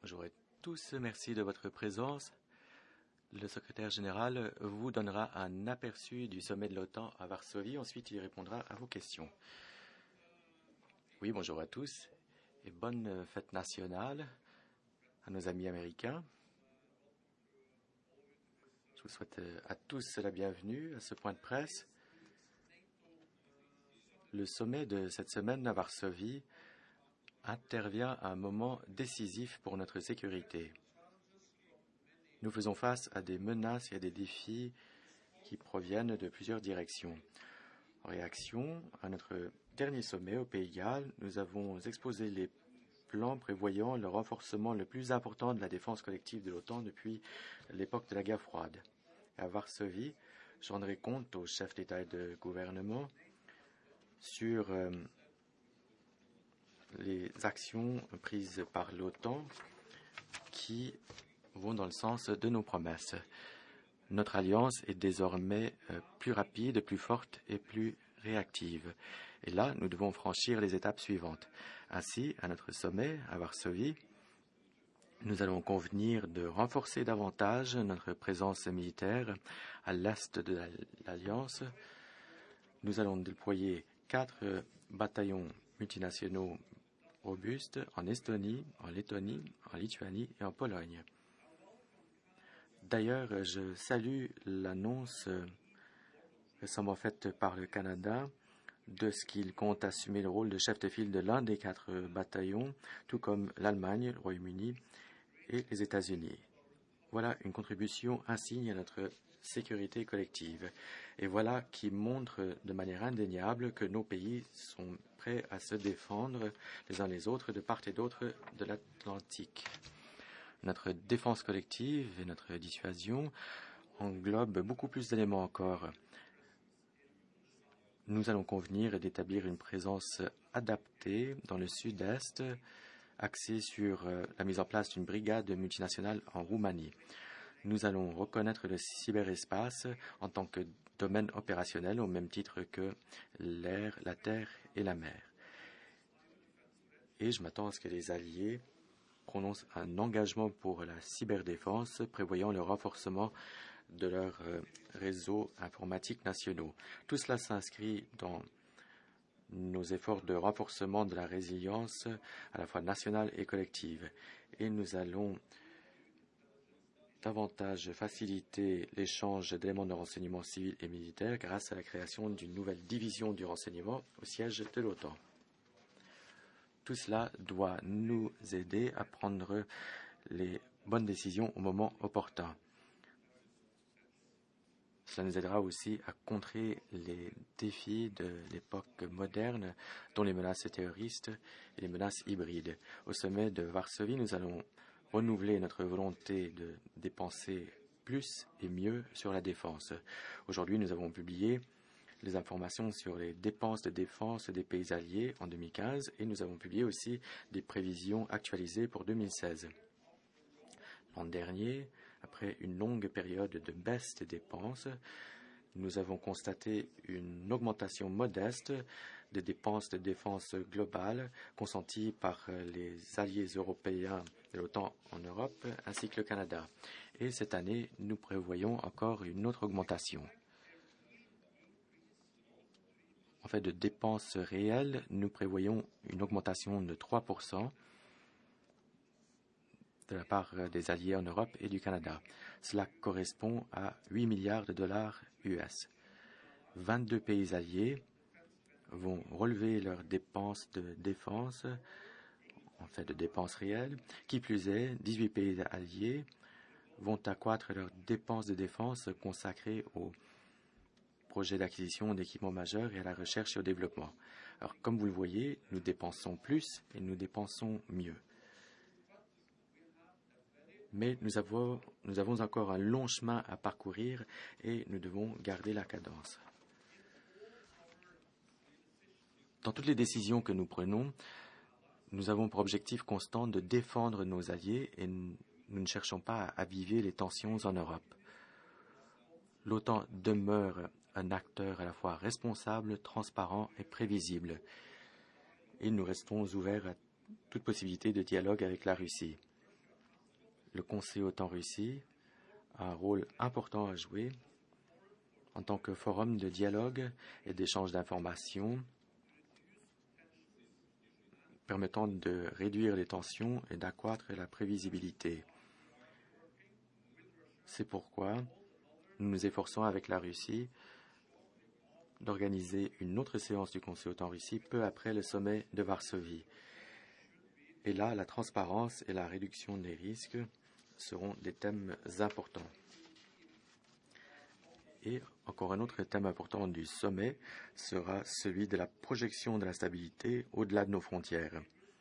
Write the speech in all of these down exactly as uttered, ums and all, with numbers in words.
Bonjour à tous, merci de votre présence. Le secrétaire général vous donnera un aperçu du sommet de l'OTAN à Varsovie. Ensuite, il répondra à vos questions. Oui, bonjour à tous et bonne fête nationale à nos amis américains. Je vous souhaite à tous la bienvenue à ce point de presse. Le sommet de cette semaine à Varsovie intervient à un moment décisif pour notre sécurité. Nous faisons face à des menaces et à des défis qui proviennent de plusieurs directions. En réaction à notre dernier sommet au Pays de Galles, nous avons exposé les plans prévoyant le renforcement le plus important de la défense collective de l'OTAN depuis l'époque de la guerre froide. À Varsovie, je rendrai compte aux chefs d'État et de gouvernement sur euh, les actions prises par l'OTAN qui vont dans le sens de nos promesses. Notre alliance est désormais euh, plus rapide, plus forte et plus réactive. Et là, nous devons franchir les étapes suivantes. Ainsi, à notre sommet à Varsovie, nous allons convenir de renforcer davantage notre présence militaire à l'est de l'Alliance. Nous allons déployer quatre euh, bataillons multinationaux robustes en Estonie, en Lettonie, en Lituanie et en Pologne. D'ailleurs, je salue l'annonce récemment faite par le Canada de ce qu'il compte assumer le rôle de chef de file de l'un des quatre bataillons, tout comme l'Allemagne, le Royaume-Uni et les États-Unis. Voilà une contribution insigne à notre sécurité collective. Et voilà qui montre de manière indéniable que nos pays sont prêts à se défendre les uns les autres de part et d'autre de l'Atlantique. Notre défense collective et notre dissuasion englobent beaucoup plus d'éléments encore. Nous allons convenir d'établir une présence adaptée dans le sud-est, axée sur la mise en place d'une brigade multinationale en Roumanie. Nous allons reconnaître le cyberespace en tant que domaine opérationnel au même titre que l'air, la terre et la mer. Et je m'attends à ce que les alliés prononce un engagement pour la cyberdéfense prévoyant le renforcement de leurs euh, réseaux informatiques nationaux. Tout cela s'inscrit dans nos efforts de renforcement de la résilience à la fois nationale et collective. Et nous allons davantage faciliter l'échange d'éléments de renseignement civils et militaires grâce à la création d'une nouvelle division du renseignement au siège de l'OTAN. Tout cela doit nous aider à prendre les bonnes décisions au moment opportun. Cela nous aidera aussi à contrer les défis de l'époque moderne, dont les menaces terroristes et les menaces hybrides. Au sommet de Varsovie, nous allons renouveler notre volonté de dépenser plus et mieux sur la défense. Aujourd'hui, nous avons publié les informations sur les dépenses de défense des pays alliés en deux mille quinze et nous avons publié aussi des prévisions actualisées pour deux mille seize. L'an dernier, après une longue période de baisse des dépenses, nous avons constaté une augmentation modeste des dépenses de défense globales consenties par les alliés européens de l'OTAN en Europe ainsi que le Canada. Et cette année, nous prévoyons encore une autre augmentation. En fait de dépenses réelles, nous prévoyons une augmentation de trois pour cent de la part des alliés en Europe et du Canada. Cela correspond à huit milliards de dollars U S. vingt-deux pays alliés vont relever leurs dépenses de défense, en fait de dépenses réelles. Qui plus est, dix-huit pays alliés vont accroître leurs dépenses de défense consacrées aux projet d'acquisition d'équipements majeurs et à la recherche et au développement. Alors, comme vous le voyez, nous dépensons plus et nous dépensons mieux. Mais nous avons, nous avons encore un long chemin à parcourir et nous devons garder la cadence. Dans toutes les décisions que nous prenons, nous avons pour objectif constant de défendre nos alliés et nous ne cherchons pas à aviver les tensions en Europe. L'OTAN demeure un acteur à la fois responsable, transparent et prévisible. Et nous restons ouverts à toute possibilité de dialogue avec la Russie. Le Conseil OTAN-Russie a un rôle important à jouer en tant que forum de dialogue et d'échange d'informations permettant de réduire les tensions et d'accroître la prévisibilité. C'est pourquoi nous nous efforçons avec la Russie d'organiser une autre séance du Conseil OTAN-Russie peu après le sommet de Varsovie. Et là, la transparence et la réduction des risques seront des thèmes importants. Et encore un autre thème important du sommet sera celui de la projection de la stabilité au-delà de nos frontières.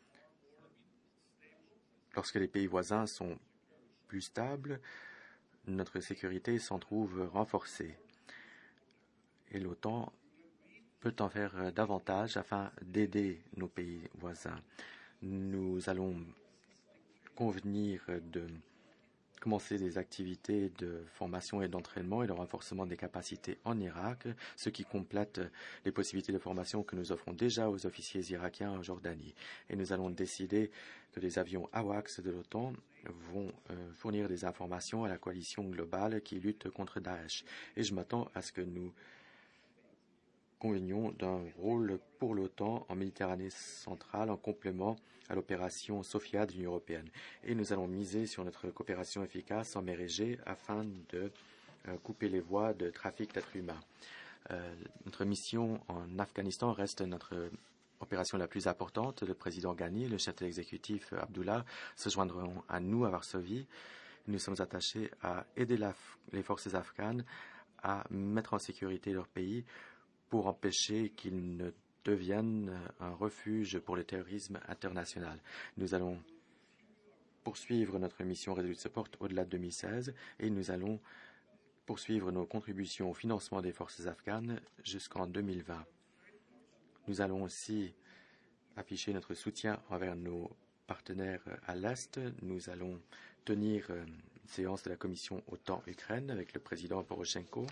Lorsque les pays voisins sont plus stables, notre sécurité s'en trouve renforcée. Et l'OTAN peut en faire davantage afin d'aider nos pays voisins. Nous allons convenir de commencer des activités de formation et d'entraînement et de renforcement des capacités en Irak, ce qui complète les possibilités de formation que nous offrons déjà aux officiers irakiens en Jordanie. Et nous allons décider que les avions AWACS de l'OTAN vont euh, fournir des informations à la coalition globale qui lutte contre Daesh. Et je m'attends à ce que nous convenions d'un rôle pour l'OTAN en Méditerranée centrale en complément à l'opération Sophia de l'Union européenne. Et nous allons miser sur notre coopération efficace en mer Égée afin de euh, couper les voies de trafic d'êtres humains. Euh, notre mission en Afghanistan reste notre opération la plus importante. Le président Ghani, le chef de l'exécutif Abdullah se joindront à nous à Varsovie. Nous sommes attachés à aider la, les forces afghanes à mettre en sécurité leur pays pour empêcher qu'ils ne deviennent un refuge pour le terrorisme international. Nous allons poursuivre notre mission Resolute Support au-delà de deux mille seize et nous allons poursuivre nos contributions au financement des forces afghanes jusqu'en deux mille vingt. Nous allons aussi afficher notre soutien envers nos partenaires à l'Est. Nous allons tenir une séance de la commission OTAN-Ukraine avec le président Poroshenko.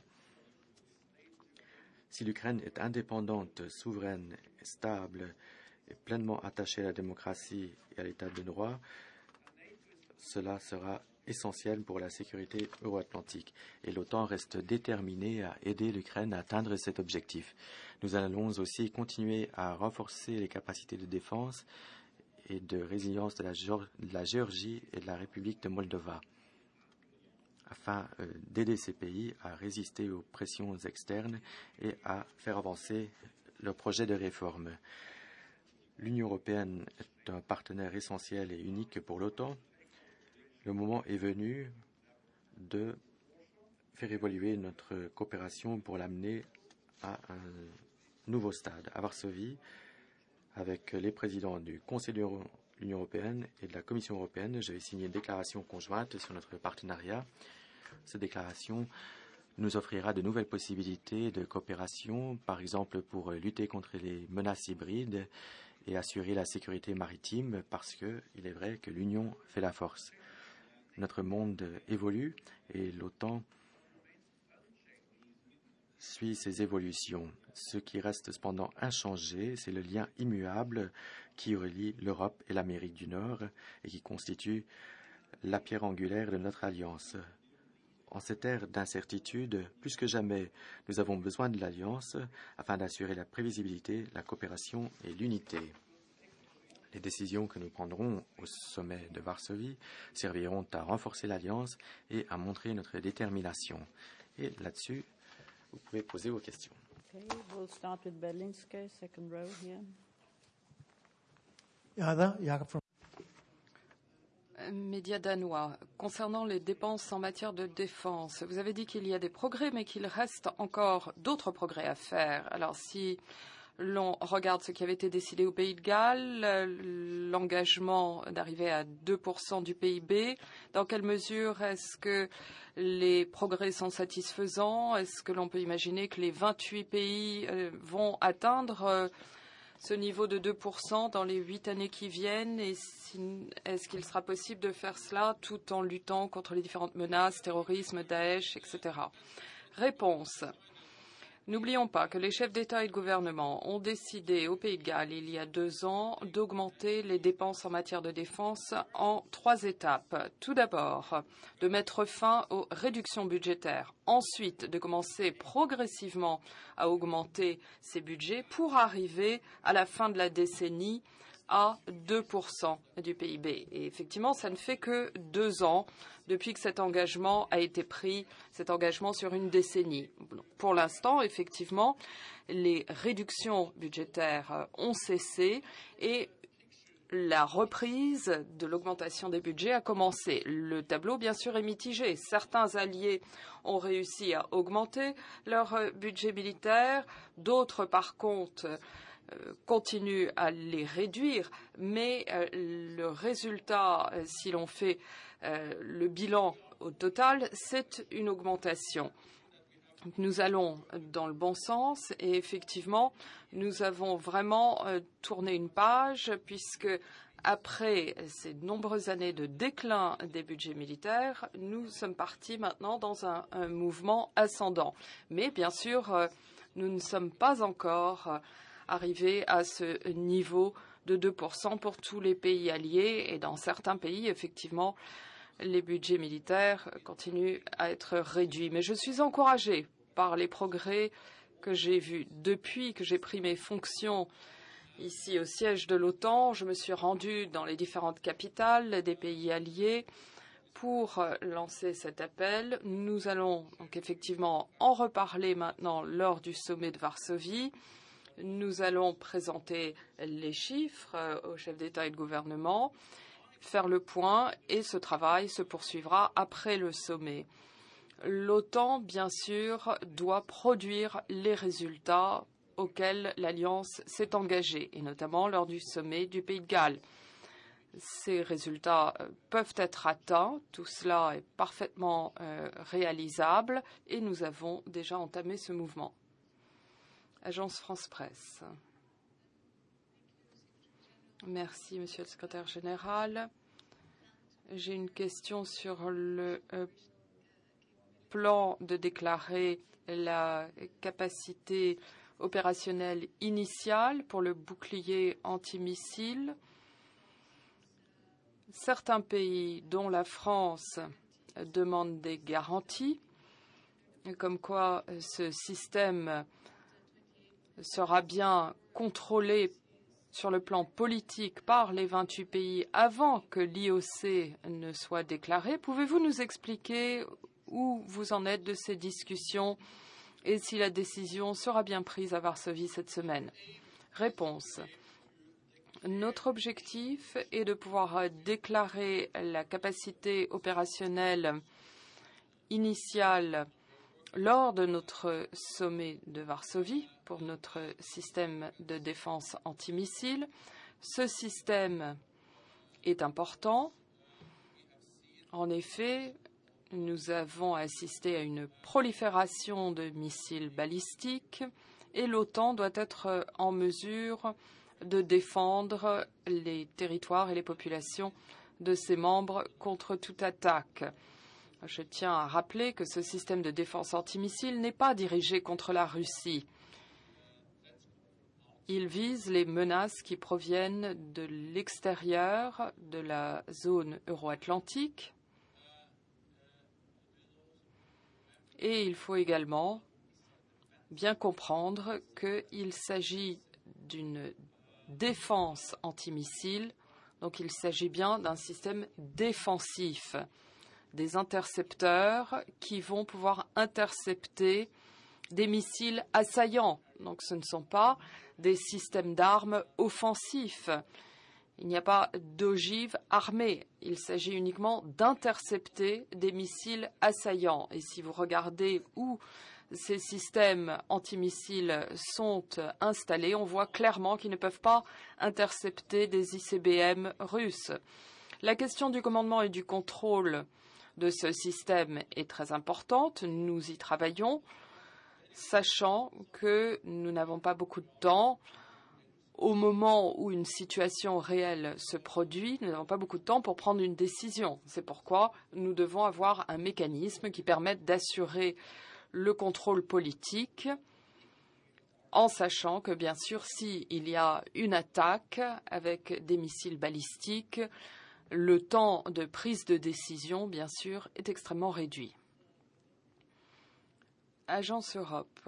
Si l'Ukraine est indépendante, souveraine, stable et pleinement attachée à la démocratie et à l'état de droit, cela sera essentiel pour la sécurité euro-atlantique. Et l'OTAN reste déterminée à aider l'Ukraine à atteindre cet objectif. Nous allons aussi continuer à renforcer les capacités de défense et de résilience de la, de la Géorgie et de la République de Moldova, afin euh, d'aider ces pays à résister aux pressions externes et à faire avancer leur projet de réforme. L'Union européenne est un partenaire essentiel et unique pour l'OTAN. Le moment est venu de faire évoluer notre coopération pour l'amener à un nouveau stade. À Varsovie, avec les présidents du Conseil de l'Union européenne et de la Commission européenne, je vais signer une déclaration conjointe sur notre partenariat. Cette déclaration nous offrira de nouvelles possibilités de coopération, par exemple pour lutter contre les menaces hybrides et assurer la sécurité maritime, parce qu'il est vrai que l'Union fait la force. Notre monde évolue et l'OTAN suit ces évolutions. Ce qui reste cependant inchangé, c'est le lien immuable qui relie l'Europe et l'Amérique du Nord et qui constitue la pierre angulaire de notre alliance. En cette ère d'incertitude, plus que jamais, nous avons besoin de l'Alliance afin d'assurer la prévisibilité, la coopération et l'unité. Les décisions que nous prendrons au sommet de Varsovie serviront à renforcer l'Alliance et à montrer notre détermination. Et là-dessus, vous pouvez poser vos questions. Okay, we'll start with Berlinske, second row here. Ja, da, Jacob from Médias danois, concernant les dépenses en matière de défense, vous avez dit qu'il y a des progrès, mais qu'il reste encore d'autres progrès à faire. Alors, si l'on regarde ce qui avait été décidé au Pays de Galles, l'engagement d'arriver à deux pour cent du P I B, dans quelle mesure est-ce que les progrès sont satisfaisants? Est-ce que l'on peut imaginer que les vingt-huit pays vont atteindre ce niveau de deux pour cent dans les huit années qui viennent, et si, est-ce qu'il sera possible de faire cela tout en luttant contre les différentes menaces, terrorisme, Daesh, et cetera. Réponse. N'oublions pas que les chefs d'État et de gouvernement ont décidé au Pays de Galles, il y a deux ans, d'augmenter les dépenses en matière de défense en trois étapes. Tout d'abord, de mettre fin aux réductions budgétaires. Ensuite, de commencer progressivement à augmenter ces budgets pour arriver à la fin de la décennie à deux pour cent du P I B. Et effectivement, ça ne fait que deux ans depuis que cet engagement a été pris, cet engagement sur une décennie. Pour l'instant, effectivement, les réductions budgétaires ont cessé et la reprise de l'augmentation des budgets a commencé. Le tableau, bien sûr, est mitigé. Certains alliés ont réussi à augmenter leur budget militaire, d'autres, par contre, continue à les réduire, mais euh, le résultat, euh, si l'on fait euh, le bilan au total, c'est une augmentation. Nous allons dans le bon sens et effectivement, nous avons vraiment euh, tourné une page puisque après ces nombreuses années de déclin des budgets militaires, nous sommes partis maintenant dans un, un mouvement ascendant. Mais bien sûr, euh, nous ne sommes pas encore euh, arriver à ce niveau de deux pour cent pour tous les pays alliés. Et dans certains pays, effectivement, les budgets militaires continuent à être réduits. Mais je suis encouragée par les progrès que j'ai vus depuis que j'ai pris mes fonctions ici au siège de l'OTAN. Je me suis rendue dans les différentes capitales des pays alliés pour lancer cet appel. Nous allons donc effectivement en reparler maintenant lors du sommet de Varsovie. Nous allons présenter les chiffres aux chefs d'État et de gouvernement, faire le point et ce travail se poursuivra après le sommet. L'OTAN, bien sûr, doit produire les résultats auxquels l'Alliance s'est engagée, et notamment lors du sommet du Pays de Galles. Ces résultats peuvent être atteints, tout cela est parfaitement euh, réalisable et nous avons déjà entamé ce mouvement. Agence France-Presse. Merci, Monsieur le Secrétaire général. J'ai une question sur le euh, plan de déclarer la capacité opérationnelle initiale pour le bouclier antimissile. Certains pays, dont la France, demandent des garanties, comme quoi ce système sera bien contrôlé sur le plan politique par les vingt-huit pays avant que l'I O C ne soit déclaré. Pouvez-vous nous expliquer où vous en êtes de ces discussions et si la décision sera bien prise à Varsovie cette semaine? Réponse. Notre objectif est de pouvoir déclarer la capacité opérationnelle initiale lors de notre sommet de Varsovie pour notre système de défense antimissile. Ce système est important. En effet, nous avons assisté à une prolifération de missiles balistiques et l'OTAN doit être en mesure de défendre les territoires et les populations de ses membres contre toute attaque. Je tiens à rappeler que ce système de défense antimissile n'est pas dirigé contre la Russie. Il vise les menaces qui proviennent de l'extérieur de la zone euro-atlantique. Et il faut également bien comprendre qu'il s'agit d'une défense antimissile, donc il s'agit bien d'un système défensif, des intercepteurs qui vont pouvoir intercepter des missiles assaillants. Donc ce ne sont pas des systèmes d'armes offensifs. Il n'y a pas d'ogive armée. Il s'agit uniquement d'intercepter des missiles assaillants. Et si vous regardez où ces systèmes antimissiles sont installés, on voit clairement qu'ils ne peuvent pas intercepter des I C B M russes. La question du commandement et du contrôle de ce système est très importante. Nous y travaillons, sachant que nous n'avons pas beaucoup de temps. Au moment où une situation réelle se produit, nous n'avons pas beaucoup de temps pour prendre une décision. C'est pourquoi nous devons avoir un mécanisme qui permette d'assurer le contrôle politique en sachant que, bien sûr, s'il y a une attaque avec des missiles balistiques, le temps de prise de décision, bien sûr, est extrêmement réduit. Agence Europe.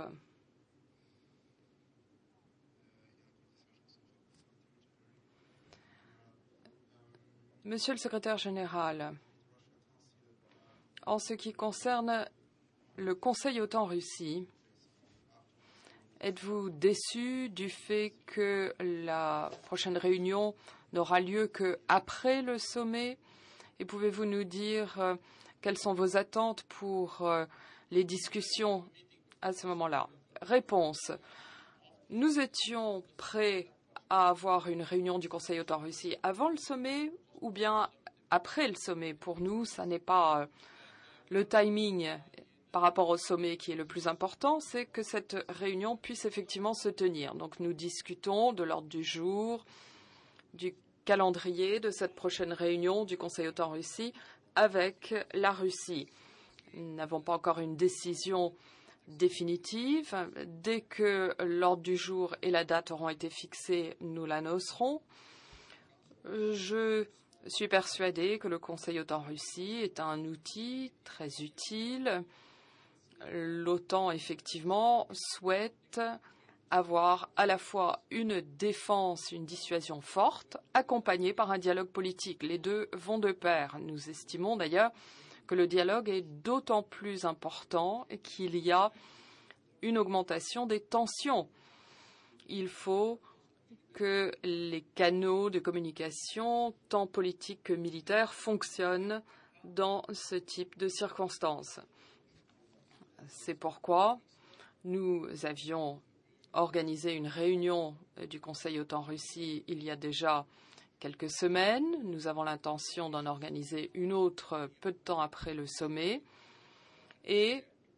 Monsieur le secrétaire général, en ce qui concerne le Conseil OTAN-Russie, êtes-vous déçu du fait que la prochaine réunion n'aura lieu qu'après le sommet? Et pouvez-vous nous dire euh, quelles sont vos attentes pour euh, les discussions à ce moment-là? Réponse. Nous étions prêts à avoir une réunion du Conseil OTAN-Russie avant le sommet ou bien après le sommet. Pour nous, ça n'est pas euh, le timing par rapport au sommet qui est le plus important, c'est que cette réunion puisse effectivement se tenir. Donc nous discutons de l'ordre du jour, du calendrier de cette prochaine réunion du Conseil OTAN-Russie avec la Russie. Nous n'avons pas encore une décision définitive. Dès que l'ordre du jour et la date auront été fixés, nous l'annoncerons. Je Je suis persuadée que le Conseil OTAN-Russie est un outil très utile. L'OTAN, effectivement, souhaite avoir à la fois une défense, une dissuasion forte, accompagnée par un dialogue politique. Les deux vont de pair. Nous estimons d'ailleurs que le dialogue est d'autant plus important qu'il y a une augmentation des tensions. Il faut que les canaux de communication, tant politiques que militaires, fonctionnent dans ce type de circonstances. C'est pourquoi nous avions organisé une réunion du Conseil OTAN-Russie il y a déjà quelques semaines. Nous avons l'intention d'en organiser une autre peu de temps après le sommet. Et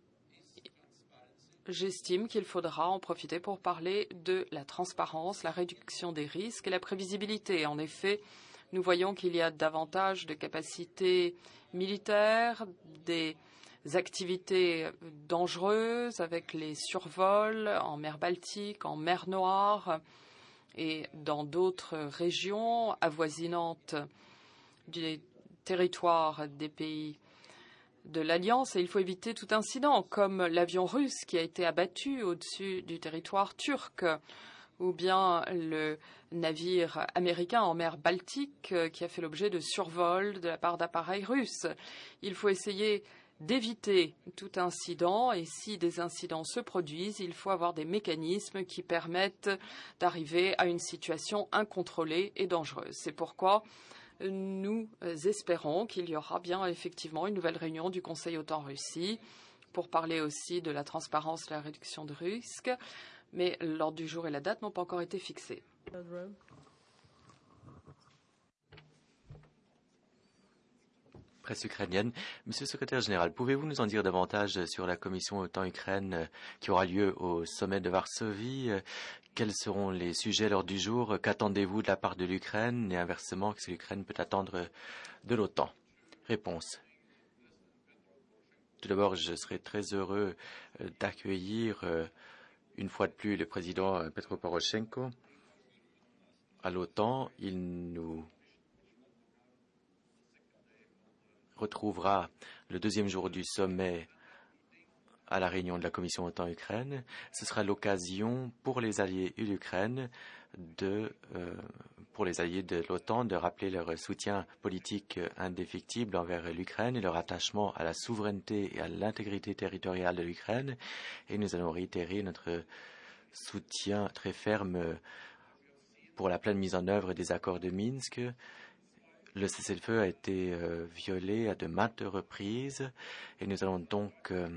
j'estime qu'il faudra en profiter pour parler de la transparence, la réduction des risques et la prévisibilité. En effet, nous voyons qu'il y a davantage de capacités militaires, des activités dangereuses avec les survols en mer Baltique, en mer Noire et dans d'autres régions avoisinantes du territoire des pays de l'Alliance, et il faut éviter tout incident, comme l'avion russe qui a été abattu au-dessus du territoire turc, ou bien le navire américain en mer Baltique qui a fait l'objet de survols de la part d'appareils russes. Il faut essayer d'éviter tout incident, et si des incidents se produisent, il faut avoir des mécanismes qui permettent d'arriver à une situation incontrôlée et dangereuse. C'est pourquoi nous espérons qu'il y aura bien effectivement une nouvelle réunion du Conseil OTAN-Russie pour parler aussi de la transparence et de la réduction de risques, mais l'ordre du jour et la date n'ont pas encore été fixés. Presse ukrainienne. Monsieur le secrétaire général, pouvez-vous nous en dire davantage sur la commission OTAN-Ukraine qui aura lieu au sommet de Varsovie? Quels seront les sujets lors du jour? Qu'attendez-vous de la part de l'Ukraine? Et inversement, qu'est-ce que l'Ukraine peut attendre de l'OTAN? Réponse. Tout d'abord, je serai très heureux d'accueillir une fois de plus le président Petro Poroshenko à l'OTAN. Il nous retrouvera le deuxième jour du sommet à la réunion de la commission OTAN-Ukraine. Ce sera l'occasion pour les alliés et l'Ukraine de, euh, pour les alliés de l'OTAN de rappeler leur soutien politique indéfectible envers l'Ukraine et leur attachement à la souveraineté et à l'intégrité territoriale de l'Ukraine. Et nous allons réitérer notre soutien très ferme pour la pleine mise en œuvre des accords de Minsk. Le cessez-le-feu a été euh, violé à de maintes reprises et nous allons donc euh,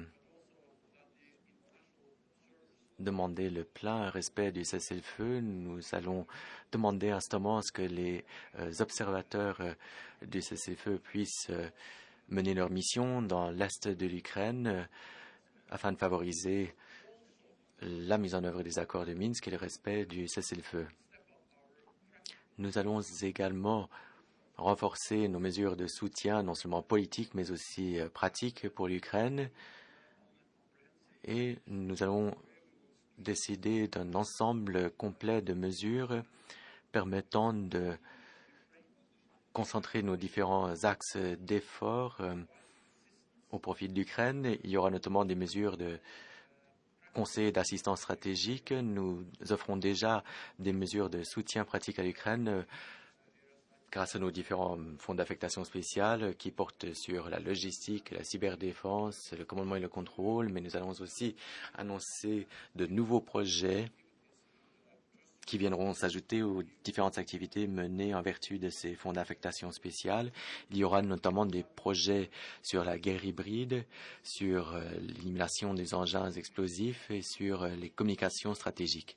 demander le plein respect du cessez-le-feu. Nous allons demander instamment à ce que les euh, observateurs euh, du cessez-le-feu puissent euh, mener leur mission dans l'est de l'Ukraine euh, afin de favoriser la mise en œuvre des accords de Minsk et le respect du cessez-le-feu. Nous allons également renforcer nos mesures de soutien, non seulement politique, mais aussi euh, pratique pour l'Ukraine. Et nous allons décidé d'un ensemble complet de mesures permettant de concentrer nos différents axes d'efforts euh, au profit de l'Ukraine. Il y aura notamment des mesures de conseil et d'assistance stratégique. Nous offrons déjà des mesures de soutien pratique à l'Ukraine euh, grâce à nos différents fonds d'affectation spéciale qui portent sur la logistique, la cyberdéfense, le commandement et le contrôle, mais nous allons aussi annoncer de nouveaux projets qui viendront s'ajouter aux différentes activités menées en vertu de ces fonds d'affectation spéciale. Il y aura notamment des projets sur la guerre hybride, sur euh, l'élimination des engins explosifs et sur euh, les communications stratégiques.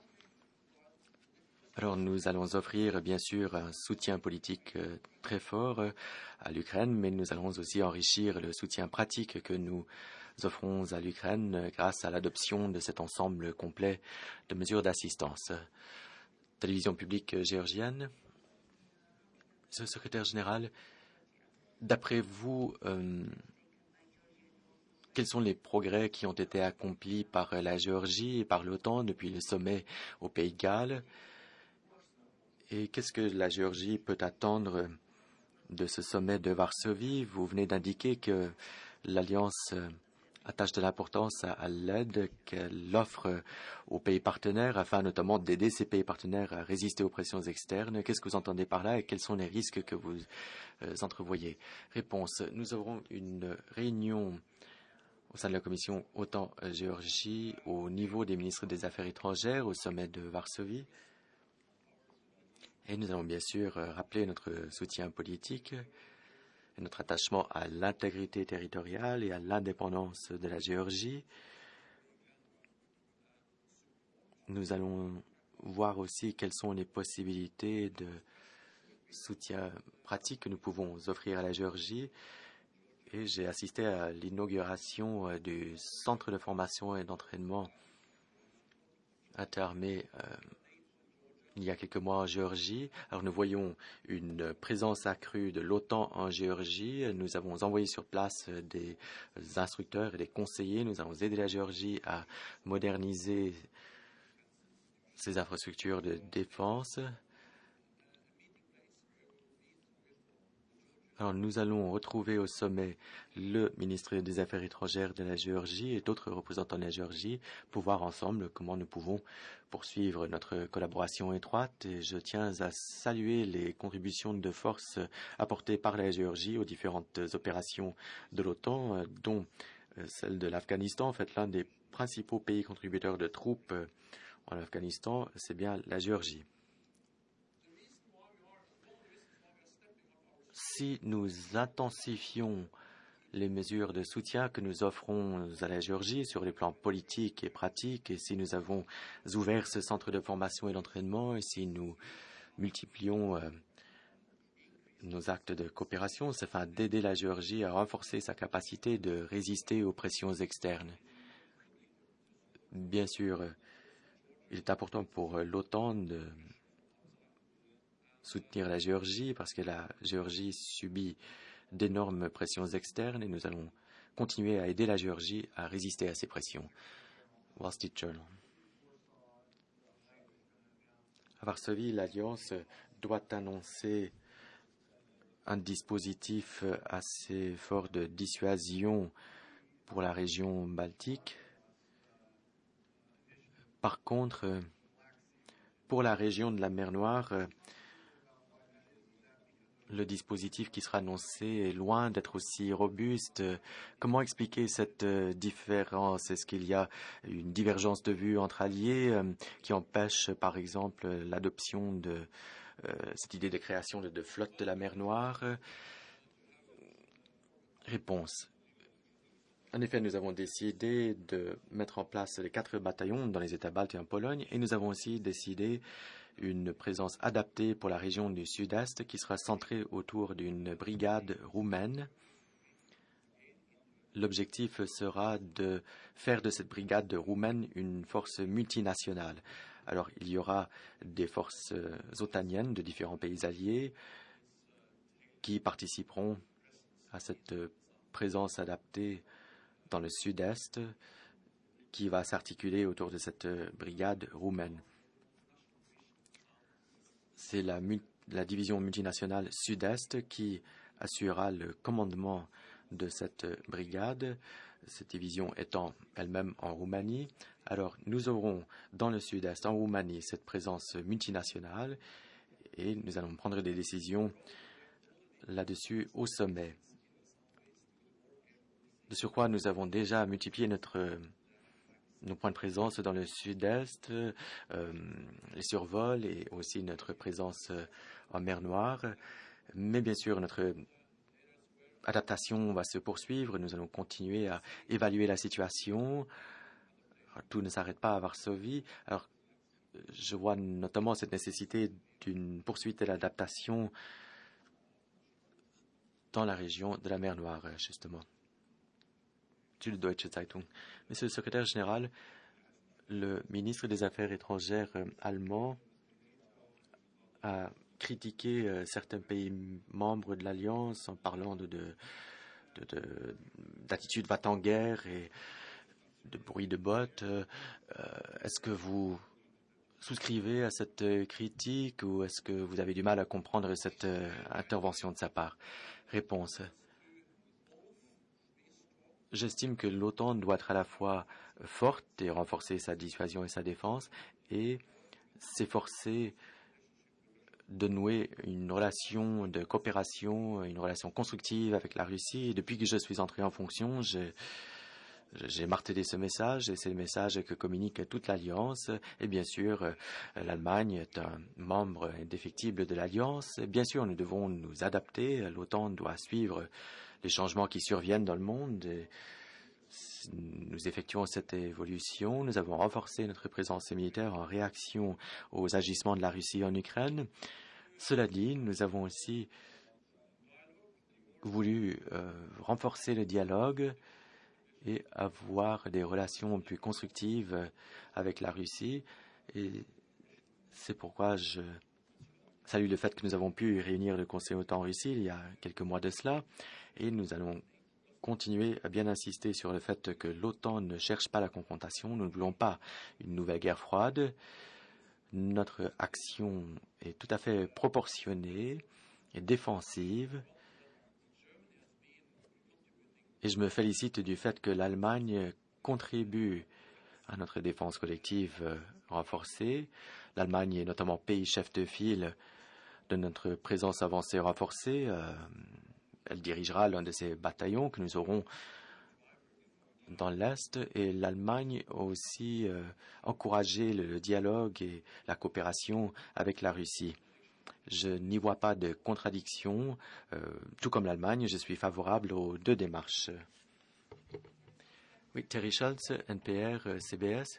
Alors nous allons offrir bien sûr un soutien politique euh, très fort euh, à l'Ukraine, mais nous allons aussi enrichir le soutien pratique que nous offrons à l'Ukraine euh, grâce à l'adoption de cet ensemble complet de mesures d'assistance. Télévision publique géorgienne, Monsieur le secrétaire général, d'après vous, euh, quels sont les progrès qui ont été accomplis par la Géorgie et par l'OTAN depuis le sommet au Pays de Galles? Et qu'est-ce que la Géorgie peut attendre de ce sommet de Varsovie? Vous venez d'indiquer que l'Alliance attache de l'importance à l'aide qu'elle offre aux pays partenaires afin notamment d'aider ces pays partenaires à résister aux pressions externes. Qu'est-ce que vous entendez par là et quels sont les risques que vous euh, entrevoyez? Réponse. Nous aurons une réunion au sein de la commission OTAN-Géorgie au niveau des ministres des Affaires étrangères au sommet de Varsovie. Et nous allons bien sûr rappeler notre soutien politique et notre attachement à l'intégrité territoriale et à l'indépendance de la Géorgie. Nous allons voir aussi quelles sont les possibilités de soutien pratique que nous pouvons offrir à la Géorgie. Et j'ai assisté à l'inauguration du centre de formation et d'entraînement interarmé euh, il y a quelques mois en Géorgie. Alors nous voyons une présence accrue de l'OTAN en Géorgie. Nous avons envoyé sur place des instructeurs et des conseillers. Nous avons aidé la Géorgie à moderniser ses infrastructures de défense. Alors nous allons retrouver au sommet le ministre des Affaires étrangères de la Géorgie et d'autres représentants de la Géorgie pour voir ensemble comment nous pouvons poursuivre notre collaboration étroite. Et je tiens à saluer les contributions de force apportées par la Géorgie aux différentes opérations de l'OTAN, dont celle de l'Afghanistan. En fait, l'un des principaux pays contributeurs de troupes en Afghanistan, c'est bien la Géorgie. Si nous intensifions les mesures de soutien que nous offrons à la Géorgie sur les plans politiques et pratiques, et si nous avons ouvert ce centre de formation et d'entraînement, et si nous multiplions euh, nos actes de coopération, c'est afin d'aider la Géorgie à renforcer sa capacité de résister aux pressions externes. Bien sûr, il est important pour l'OTAN de soutenir la Géorgie parce que la Géorgie subit d'énormes pressions externes et nous allons continuer à aider la Géorgie à résister à ces pressions. Wall Street Journal. À Varsovie, l'Alliance doit annoncer un dispositif assez fort de dissuasion pour la région baltique. Par contre, pour la région de la mer Noire, le dispositif qui sera annoncé est loin d'être aussi robuste. Comment expliquer cette différence? Est-ce qu'il y a une divergence de vue entre alliés qui empêche, par exemple, l'adoption de euh, cette idée de création de, de flotte de la mer Noire? Réponse. En effet, nous avons décidé de mettre en place les quatre bataillons dans les États baltes et en Pologne, et nous avons aussi décidé une présence adaptée pour la région du Sud-Est qui sera centrée autour d'une brigade roumaine. L'objectif sera de faire de cette brigade roumaine une force multinationale. Alors, il y aura des forces otaniennes de différents pays alliés qui participeront à cette présence adaptée dans le Sud-Est qui va s'articuler autour de cette brigade roumaine. C'est la, la division multinationale Sud-Est qui assurera le commandement de cette brigade, cette division étant elle-même en Roumanie. Alors, nous aurons dans le Sud-Est, en Roumanie, cette présence multinationale et nous allons prendre des décisions là-dessus au sommet. De surcroît, nous avons déjà multiplié notre, nos points de présence dans le Sud-Est, euh, les survols et aussi notre présence en mer Noire. Mais bien sûr, notre adaptation va se poursuivre. Nous allons continuer à évaluer la situation. Tout ne s'arrête pas à Varsovie. Alors, je vois notamment cette nécessité d'une poursuite de l'adaptation dans la région de la mer Noire, justement. Süddeutsche Zeitung. Monsieur le secrétaire général, le ministre des Affaires étrangères allemand a critiqué certains pays membres de l'Alliance en parlant de, de, de, de, d'attitude va-t-en-guerre et de bruit de bottes. Euh, est-ce que vous souscrivez à cette critique ou est-ce que vous avez du mal à comprendre cette euh, intervention de sa part? Réponse. J'estime que l'OTAN doit être à la fois forte et renforcer sa dissuasion et sa défense et s'efforcer de nouer une relation de coopération, une relation constructive avec la Russie. Et depuis que je suis entré en fonction, j'ai, j'ai martelé ce message et c'est le message que communique toute l'Alliance. Et bien sûr, l'Allemagne est un membre indéfectible de l'Alliance. Bien sûr, nous devons nous adapter. L'OTAN doit suivre les changements qui surviennent dans le monde. Et nous effectuons cette évolution. Nous avons renforcé notre présence militaire en réaction aux agissements de la Russie en Ukraine. Cela dit, nous avons aussi voulu euh, renforcer le dialogue et avoir des relations plus constructives avec la Russie. Et c'est pourquoi je salue le fait que nous avons pu réunir le Conseil OTAN Russie il y a quelques mois de cela. Et nous allons continuer à bien insister sur le fait que l'OTAN ne cherche pas la confrontation. Nous ne voulons pas une nouvelle guerre froide. Notre action est tout à fait proportionnée et défensive. Et je me félicite du fait que l'Allemagne contribue à notre défense collective renforcée. L'Allemagne est notamment pays chef de file de notre présence avancée renforcée. Euh, elle dirigera l'un de ces bataillons que nous aurons dans l'Est et l'Allemagne a aussi euh, encouragé le, le dialogue et la coopération avec la Russie. Je n'y vois pas de contradiction. Euh, tout comme l'Allemagne, je suis favorable aux deux démarches. Oui, Terry Schultz, N P R, C B S.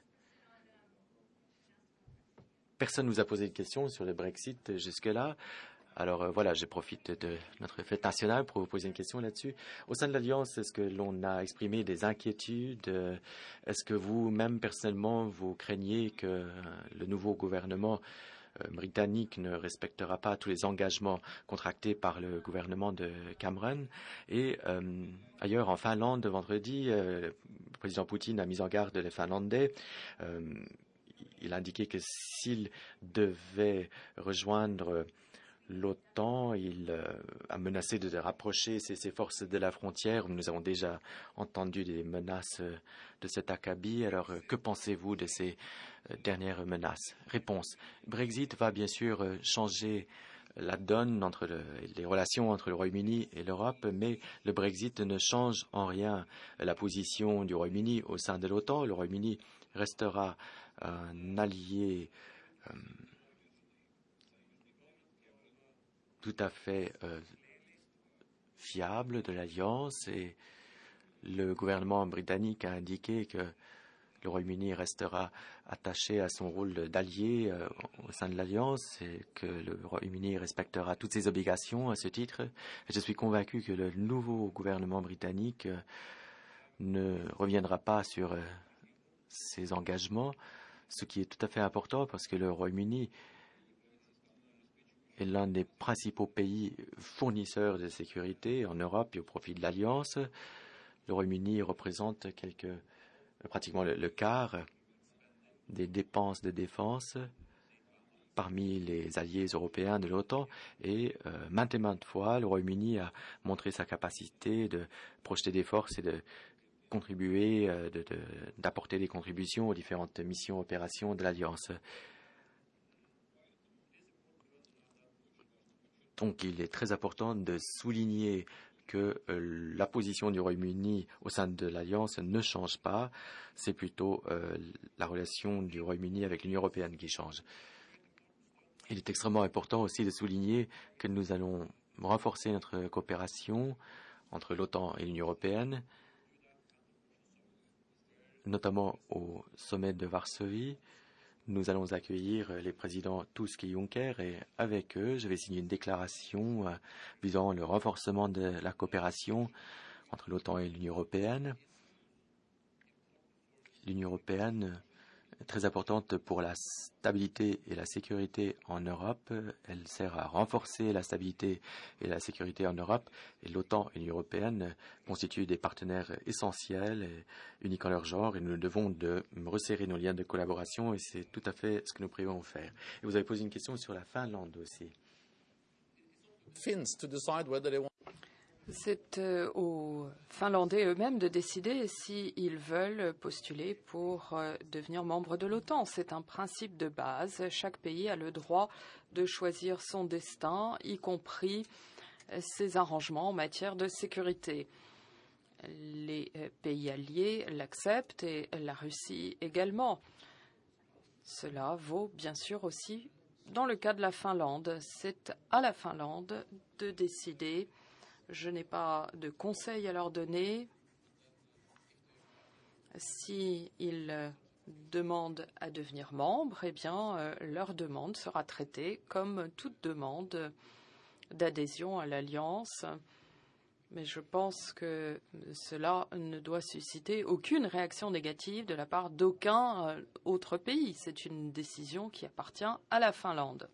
Personne ne nous a posé de questions sur le Brexit jusque-là. Alors euh, voilà, je profite de notre fête nationale pour vous poser une question là-dessus. Au sein de l'Alliance, est-ce que l'on a exprimé des inquiétudes? Est-ce que vous-même, personnellement, vous craignez que euh, le nouveau gouvernement euh, britannique ne respectera pas tous les engagements contractés par le gouvernement de Cameron? Et euh, ailleurs, en Finlande, vendredi, euh, le président Poutine a mis en garde les Finlandais. Euh, il a indiqué que s'il devait rejoindre l'OTAN, il euh, a menacé de rapprocher ses, ses forces de la frontière. Nous avons déjà entendu des menaces euh, de cet acabit. Alors, euh, que pensez-vous de ces euh, dernières menaces? Réponse. Brexit va bien sûr euh, changer la donne entre le, les relations entre le Royaume-Uni et l'Europe, mais le Brexit ne change en rien la position du Royaume-Uni au sein de l'OTAN. Le Royaume-Uni restera un allié euh, tout à fait euh, fiable de l'Alliance et le gouvernement britannique a indiqué que le Royaume-Uni restera attaché à son rôle d'allié euh, au sein de l'Alliance et que le Royaume-Uni respectera toutes ses obligations à ce titre. Et je suis convaincu que le nouveau gouvernement britannique euh, ne reviendra pas sur euh, ses engagements, ce qui est tout à fait important parce que le Royaume-Uni est l'un des principaux pays fournisseurs de sécurité en Europe et au profit de l'Alliance. Le Royaume-Uni représente quelques pratiquement le, le quart des dépenses de défense parmi les alliés européens de l'OTAN et euh, maintes et maintes fois, le Royaume-Uni a montré sa capacité de projeter des forces et de contribuer, euh, de, de, d'apporter des contributions aux différentes missions, opérations de l'Alliance. Donc il est très important de souligner que euh, la position du Royaume-Uni au sein de l'Alliance ne change pas. C'est plutôt euh, la relation du Royaume-Uni avec l'Union européenne qui change. Il est extrêmement important aussi de souligner que nous allons renforcer notre coopération entre l'OTAN et l'Union européenne, notamment au sommet de Varsovie. Nous allons accueillir les présidents Tusk et Juncker et avec eux, je vais signer une déclaration visant le renforcement de la coopération entre l'OTAN et l'Union européenne. L'Union européenne est très importante pour la stabilité et la sécurité en Europe. Elle sert à renforcer la stabilité et la sécurité en Europe. Et l'OTAN et l'Union européenne constituent des partenaires essentiels et uniques en leur genre. Et nous devons de resserrer nos liens de collaboration et c'est tout à fait ce que nous prévoyons faire. Et vous avez posé une question sur la Finlande aussi. C'est euh, aux Finlandais eux-mêmes de décider s'ils veulent postuler pour euh, devenir membre de l'OTAN. C'est un principe de base. Chaque pays a le droit de choisir son destin, y compris euh, ses arrangements en matière de sécurité. Les euh, pays alliés l'acceptent et la Russie également. Cela vaut bien sûr aussi dans le cas de la Finlande. C'est à la Finlande de décider. Je n'ai pas de conseils à leur donner. S'ils demandent à devenir membres, eh bien, euh, leur demande sera traitée comme toute demande d'adhésion à l'Alliance. Mais je pense que cela ne doit susciter aucune réaction négative de la part d'aucun euh, autre pays. C'est une décision qui appartient à la Finlande.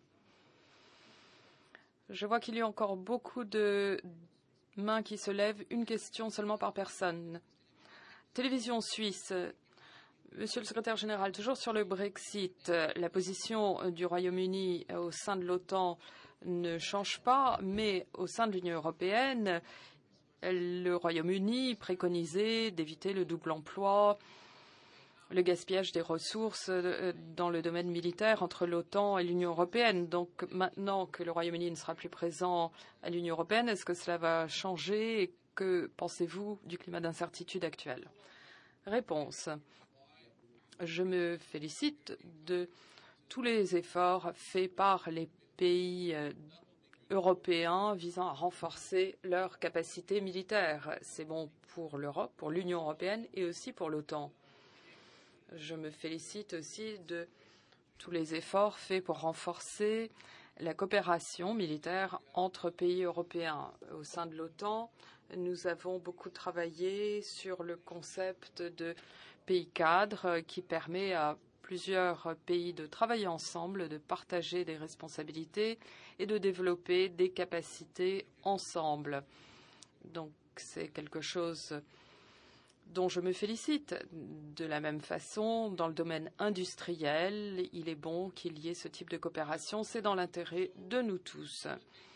Je vois qu'il y a encore beaucoup de mains qui se lèvent, une question seulement par personne. Télévision suisse. Monsieur le secrétaire général, toujours sur le Brexit, la position du Royaume-Uni au sein de l'OTAN ne change pas, mais au sein de l'Union européenne, le Royaume-Uni préconisait d'éviter le double emploi, le gaspillage des ressources dans le domaine militaire entre l'OTAN et l'Union européenne. Donc maintenant que le Royaume-Uni ne sera plus présent à l'Union européenne, est-ce que cela va changer et que pensez-vous du climat d'incertitude actuel? Réponse. Je me félicite de tous les efforts faits par les pays européens visant à renforcer leurs capacités militaires. C'est bon pour l'Europe, pour l'Union européenne et aussi pour l'OTAN. Je me félicite aussi de tous les efforts faits pour renforcer la coopération militaire entre pays européens. Au sein de l'OTAN, nous avons beaucoup travaillé sur le concept de pays cadre qui permet à plusieurs pays de travailler ensemble, de partager des responsabilités et de développer des capacités ensemble. Donc c'est quelque chose dont je me félicite. De la même façon, dans le domaine industriel, il est bon qu'il y ait ce type de coopération. C'est dans l'intérêt de nous tous.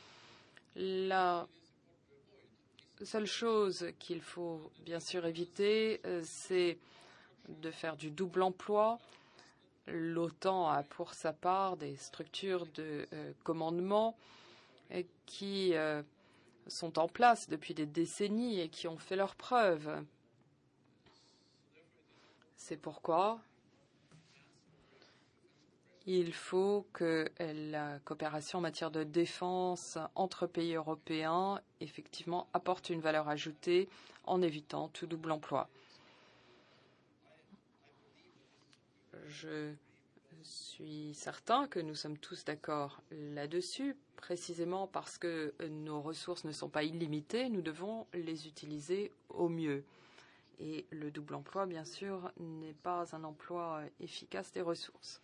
La seule chose qu'il faut bien sûr éviter, c'est de faire du double emploi. L'OTAN a pour sa part des structures de euh, commandement euh, qui euh, sont en place depuis des décennies et qui ont fait leurs preuves. C'est pourquoi il faut que la coopération en matière de défense entre pays européens effectivement apporte une valeur ajoutée en évitant tout double emploi. Je suis certain que nous sommes tous d'accord là-dessus, précisément parce que nos ressources ne sont pas illimitées, nous devons les utiliser au mieux. Et le double emploi, bien sûr, n'est pas un emploi efficace des ressources.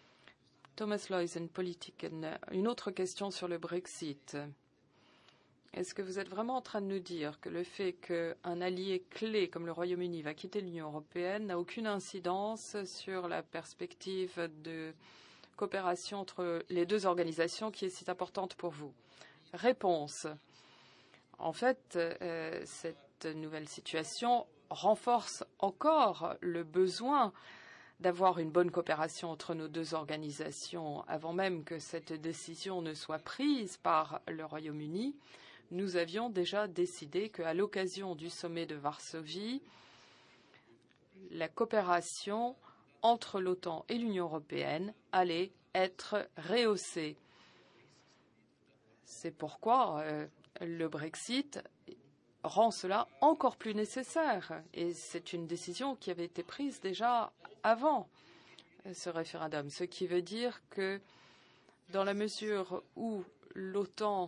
Thomas Loysen, Politiken, une autre question sur le Brexit. Est-ce que vous êtes vraiment en train de nous dire que le fait qu'un allié clé comme le Royaume-Uni va quitter l'Union européenne n'a aucune incidence sur la perspective de coopération entre les deux organisations qui est si importante pour vous? Réponse. En fait, euh, cette nouvelle situation renforce encore le besoin d'avoir une bonne coopération entre nos deux organisations. Avant même que cette décision ne soit prise par le Royaume-Uni, nous avions déjà décidé qu'à l'occasion du sommet de Varsovie, la coopération entre l'OTAN et l'Union européenne allait être rehaussée. C'est pourquoi euh, le Brexit rend cela encore plus nécessaire. Et c'est une décision qui avait été prise déjà avant ce référendum. Ce qui veut dire que dans la mesure où l'OTAN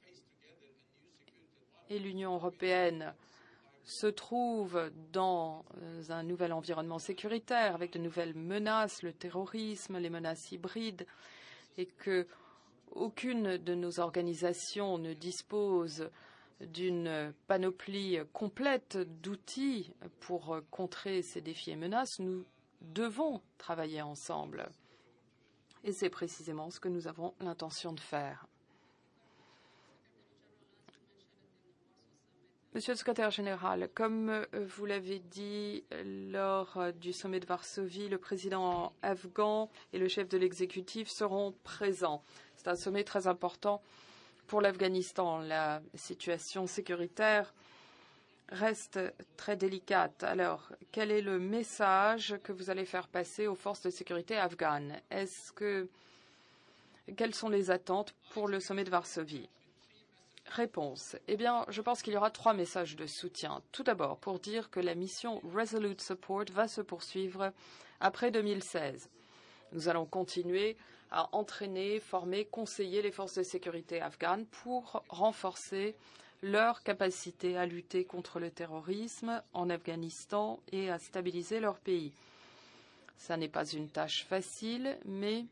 et l'Union européenne se trouvent dans un nouvel environnement sécuritaire avec de nouvelles menaces, le terrorisme, les menaces hybrides, et que aucune de nos organisations ne dispose d'une panoplie complète d'outils pour contrer ces défis et menaces, nous devons travailler ensemble. Et c'est précisément ce que nous avons l'intention de faire. Monsieur le secrétaire général, comme vous l'avez dit lors du sommet de Varsovie, le président afghan et le chef de l'exécutif seront présents. C'est un sommet très important pour l'Afghanistan. La situation sécuritaire reste très délicate. Alors, quel est le message que vous allez faire passer aux forces de sécurité afghanes? Est-ce que quelles sont les attentes pour le sommet de Varsovie? Réponse. Eh bien, je pense qu'il y aura trois messages de soutien. Tout d'abord, pour dire que la mission Resolute Support va se poursuivre après deux mille seize. Nous allons continuer à entraîner, former, conseiller les forces de sécurité afghanes pour renforcer leur capacité à lutter contre le terrorisme en Afghanistan et à stabiliser leur pays. Ça n'est pas une tâche facile, mais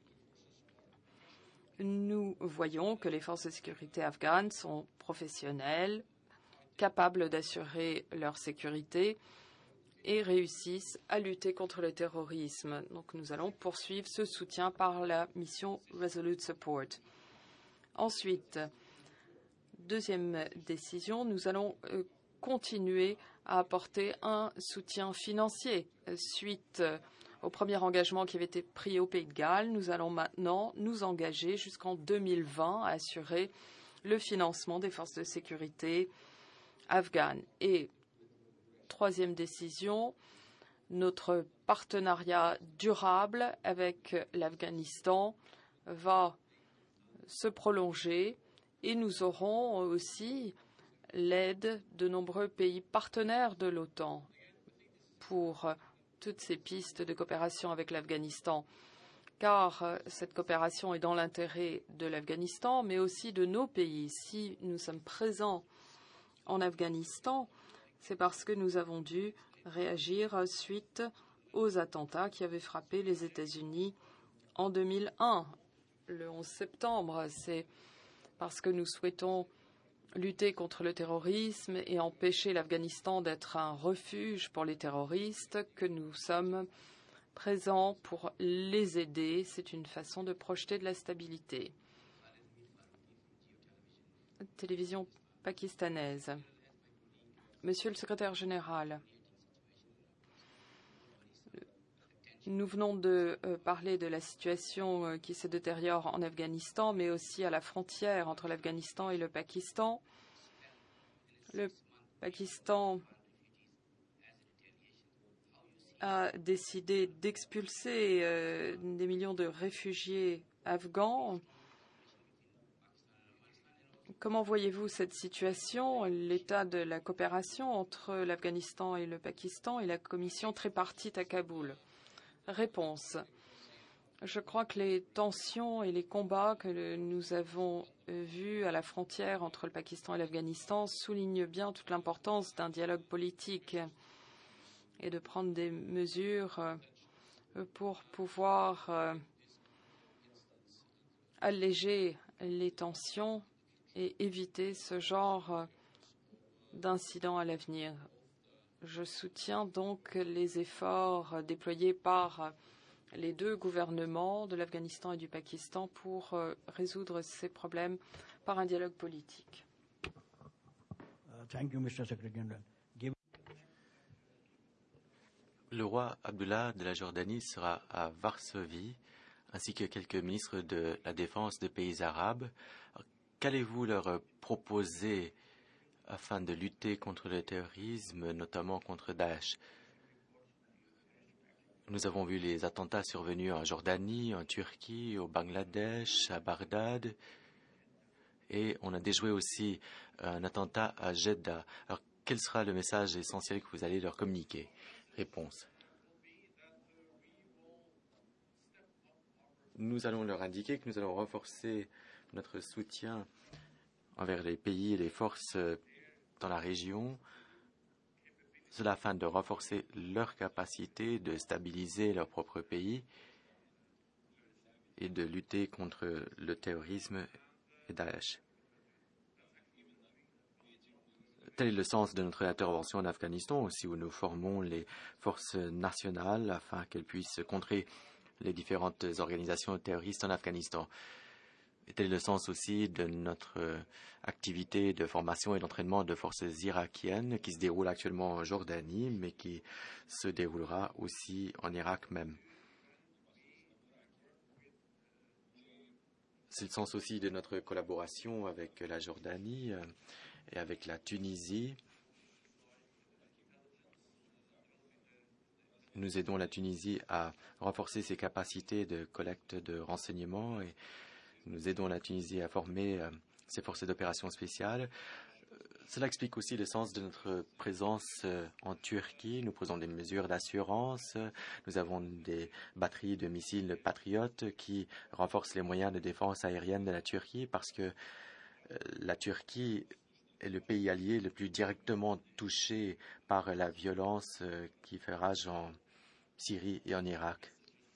nous voyons que les forces de sécurité afghanes sont professionnelles, capables d'assurer leur sécurité et réussissent à lutter contre le terrorisme. Donc nous allons poursuivre ce soutien par la mission Resolute Support. Ensuite, deuxième décision, nous allons euh, continuer à apporter un soutien financier suite euh, au premier engagement qui avait été pris au Pays de Galles. Nous allons maintenant nous engager jusqu'en deux mille vingt à assurer le financement des forces de sécurité afghanes. Et troisième décision, notre partenariat durable avec l'Afghanistan va se prolonger et nous aurons aussi l'aide de nombreux pays partenaires de l'OTAN pour toutes ces pistes de coopération avec l'Afghanistan, car cette coopération est dans l'intérêt de l'Afghanistan, mais aussi de nos pays. Si nous sommes présents en Afghanistan, c'est parce que nous avons dû réagir suite aux attentats qui avaient frappé les États-Unis en deux mille un, le onze septembre. C'est parce que nous souhaitons lutter contre le terrorisme et empêcher l'Afghanistan d'être un refuge pour les terroristes que nous sommes présents pour les aider. C'est une façon de projeter de la stabilité. Télévision pakistanaise. Monsieur le secrétaire général, nous venons de euh, parler de la situation euh, qui se détériore en Afghanistan, mais aussi à la frontière entre l'Afghanistan et le Pakistan. Le Pakistan a décidé d'expulser euh, des millions de réfugiés afghans. Comment voyez-vous cette situation, l'état de la coopération entre l'Afghanistan et le Pakistan et la commission tripartite à Kaboul? Réponse. Je crois que les tensions et les combats que nous avons vus à la frontière entre le Pakistan et l'Afghanistan soulignent bien toute l'importance d'un dialogue politique et de prendre des mesures pour pouvoir alléger les tensions et éviter ce genre d'incidents à l'avenir. Je soutiens donc les efforts déployés par les deux gouvernements de l'Afghanistan et du Pakistan pour résoudre ces problèmes par un dialogue politique. Thank you, Mister Secretary General. Le roi Abdullah de la Jordanie sera à Varsovie, ainsi que quelques ministres de la Défense des pays arabes. Qu'allez-vous leur proposer afin de lutter contre le terrorisme, notamment contre Daesh? Nous avons vu les attentats survenus en Jordanie, en Turquie, au Bangladesh, à Bagdad, et on a déjoué aussi un attentat à Jeddah. Alors, quel sera le message essentiel que vous allez leur communiquer? Réponse. Nous allons leur indiquer que nous allons renforcer notre soutien envers les pays et les forces dans la région, cela afin de renforcer leur capacité de stabiliser leur propre pays et de lutter contre le terrorisme et Daesh. Tel est le sens de notre intervention en Afghanistan, aussi où nous formons les forces nationales afin qu'elles puissent contrer les différentes organisations terroristes en Afghanistan. Et tel est le sens aussi de notre activité de formation et d'entraînement de forces irakiennes qui se déroule actuellement en Jordanie, mais qui se déroulera aussi en Irak même. C'est le sens aussi de notre collaboration avec la Jordanie et avec la Tunisie. Nous aidons la Tunisie à renforcer ses capacités de collecte de renseignements et nous aidons la Tunisie à former euh, ses forces d'opération spéciales. Cela explique aussi le sens de notre présence euh, en Turquie. Nous prenons des mesures d'assurance. Nous avons des batteries de missiles Patriot qui renforcent les moyens de défense aérienne de la Turquie parce que euh, la Turquie est le pays allié le plus directement touché par la violence euh, qui fait rage en Syrie et en Irak.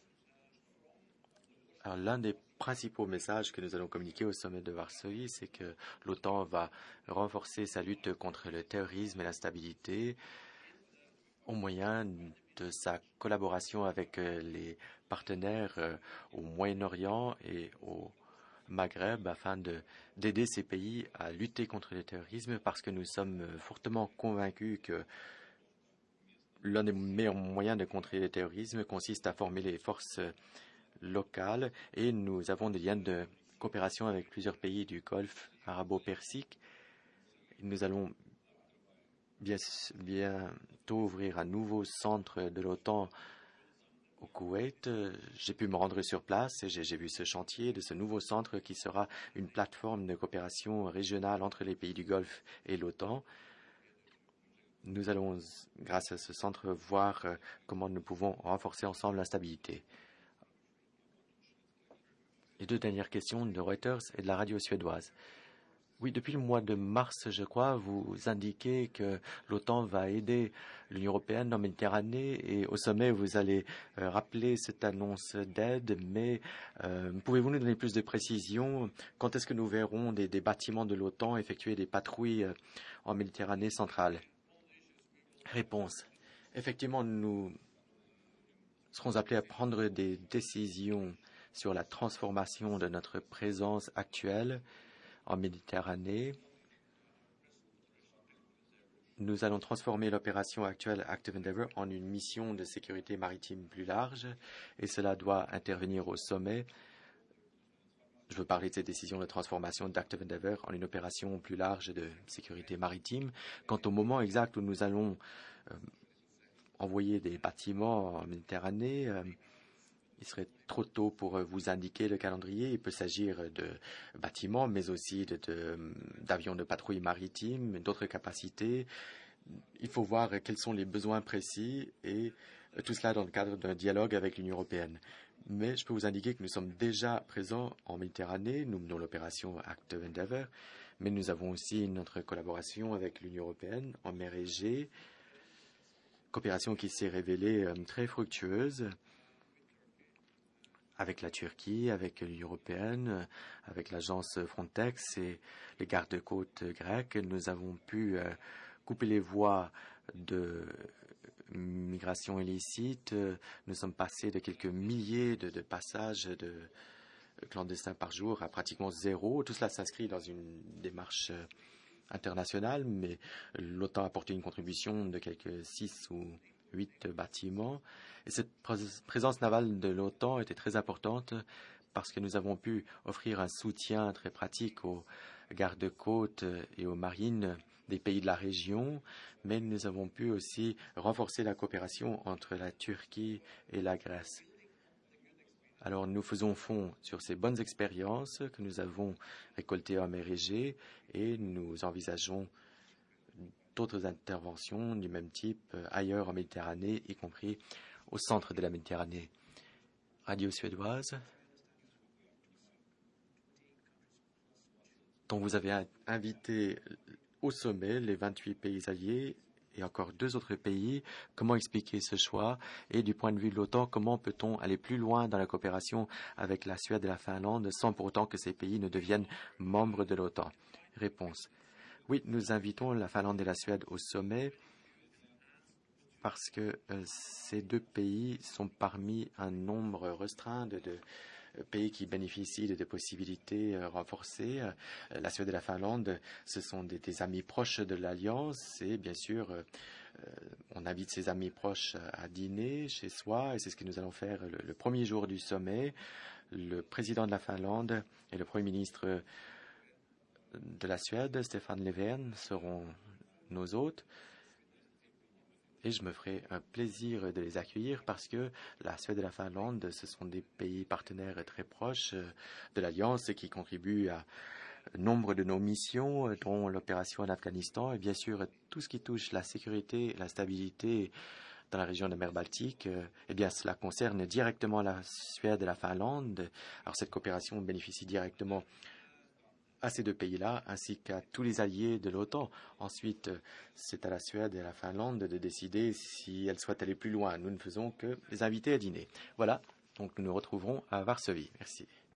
Alors, l'un des principaux messages que nous allons communiquer au sommet de Varsovie, c'est que l'OTAN va renforcer sa lutte contre le terrorisme et l'instabilité au moyen de sa collaboration avec les partenaires au Moyen-Orient et au Maghreb afin de, d'aider ces pays à lutter contre le terrorisme parce que nous sommes fortement convaincus que l'un des meilleurs moyens de contrer le terrorisme consiste à former les forces locales et nous avons des liens de coopération avec plusieurs pays du Golfe arabo-persique. Nous allons bien, bientôt ouvrir un nouveau centre de l'OTAN au Koweït. J'ai pu me rendre sur place et j'ai, j'ai vu ce chantier de ce nouveau centre qui sera une plateforme de coopération régionale entre les pays du Golfe et l'OTAN. Nous allons, grâce à ce centre, voir comment nous pouvons renforcer ensemble la stabilité. Les deux dernières questions de Reuters et de la radio suédoise. Oui, depuis le mois de mars, je crois, vous indiquez que l'OTAN va aider l'Union européenne en Méditerranée et au sommet, vous allez euh, rappeler cette annonce d'aide, mais euh, pouvez-vous nous donner plus de précisions? Quand est-ce que nous verrons des, des bâtiments de l'OTAN effectuer des patrouilles euh, en Méditerranée centrale? Réponse. Effectivement, nous serons appelés à prendre des décisions sur la transformation de notre présence actuelle en Méditerranée. Nous allons transformer l'opération actuelle Active Endeavour en une mission de sécurité maritime plus large et cela doit intervenir au sommet. Je veux parler de cette décision de transformation d'Active Endeavour en une opération plus large de sécurité maritime. Quant au moment exact où nous allons euh, envoyer des bâtiments en Méditerranée, euh, il serait trop tôt pour vous indiquer le calendrier. Il peut s'agir de bâtiments, mais aussi de, de, d'avions de patrouille maritime, d'autres capacités. Il faut voir quels sont les besoins précis et tout cela dans le cadre d'un dialogue avec l'Union européenne. Mais je peux vous indiquer que nous sommes déjà présents en Méditerranée. Nous menons l'opération Active Endeavour, mais nous avons aussi notre collaboration avec l'Union européenne en mer Égée, coopération qui s'est révélée très fructueuse avec la Turquie, avec l'Union européenne, avec l'agence Frontex et les gardes-côtes grecs, nous avons pu euh, couper les voies de migration illicite. Nous sommes passés de quelques milliers de, de passages de clandestins par jour à pratiquement zéro. Tout cela s'inscrit dans une démarche euh, internationale, mais l'OTAN a apporté une contribution de quelques six ou huit bâtiments. Et cette présence navale de l'OTAN était très importante parce que nous avons pu offrir un soutien très pratique aux gardes-côtes et aux marines des pays de la région, mais nous avons pu aussi renforcer la coopération entre la Turquie et la Grèce. Alors nous faisons fond sur ces bonnes expériences que nous avons récoltées en mer Égée et nous envisageons d'autres interventions du même type ailleurs en Méditerranée, y compris au centre de la Méditerranée. Radio suédoise, dont vous avez invité au sommet les vingt-huit pays alliés et encore deux autres pays. Comment expliquer ce choix? Et du point de vue de l'OTAN, comment peut-on aller plus loin dans la coopération avec la Suède et la Finlande sans pour autant que ces pays ne deviennent membres de l'OTAN? Réponse. Oui, nous invitons la Finlande et la Suède au sommet parce que euh, ces deux pays sont parmi un nombre restreint de, de pays qui bénéficient de des possibilités euh, renforcées. Euh, la Suède et la Finlande, ce sont des, des amis proches de l'Alliance et bien sûr, euh, on invite ces amis proches à dîner chez soi et c'est ce que nous allons faire le, le premier jour du sommet. Le président de la Finlande et le Premier ministre de la Suède, Stefan Löfven, seront nos hôtes. Et je me ferai un plaisir de les accueillir parce que la Suède et la Finlande, ce sont des pays partenaires très proches de l'Alliance qui contribuent à nombre de nos missions, dont l'opération en Afghanistan et bien sûr tout ce qui touche la sécurité et la stabilité dans la région de la mer Baltique. Eh bien, cela concerne directement la Suède et la Finlande. Alors cette coopération bénéficie directement à ces deux pays-là, ainsi qu'à tous les alliés de l'OTAN. Ensuite, c'est à la Suède et à la Finlande de décider si elles souhaitent aller plus loin. Nous ne faisons que les inviter à dîner. Voilà, donc nous nous retrouverons à Varsovie. Merci.